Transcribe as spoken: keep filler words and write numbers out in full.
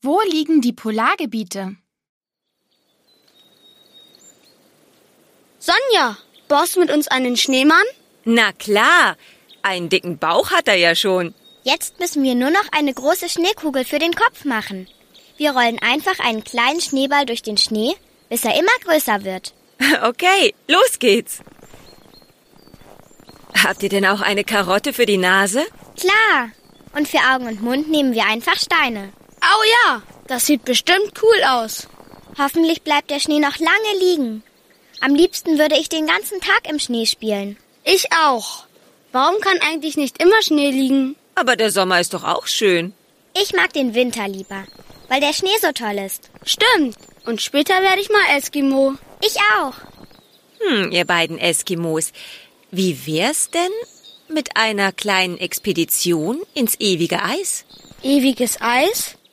Wo liegen die Polargebiete? Sonja, baust du mit uns einen Schneemann? Na klar, einen dicken Bauch hat er ja schon. Jetzt müssen wir nur noch eine große Schneekugel für den Kopf machen. Wir rollen einfach einen kleinen Schneeball durch den Schnee, bis er immer größer wird. Okay, los geht's. Habt ihr denn auch eine Karotte für die Nase? Klar. Und für Augen und Mund nehmen wir einfach Steine. Au ja, das sieht bestimmt cool aus. Hoffentlich bleibt der Schnee noch lange liegen. Am liebsten würde ich den ganzen Tag im Schnee spielen. Ich auch. Warum kann eigentlich nicht immer Schnee liegen? Aber der Sommer ist doch auch schön. Ich mag den Winter lieber, weil der Schnee so toll ist. Stimmt. Und später werde ich mal Eskimo. Ich auch. Hm, ihr beiden Eskimos. Wie wär's denn mit einer kleinen Expedition ins ewige Eis? Ewiges Eis?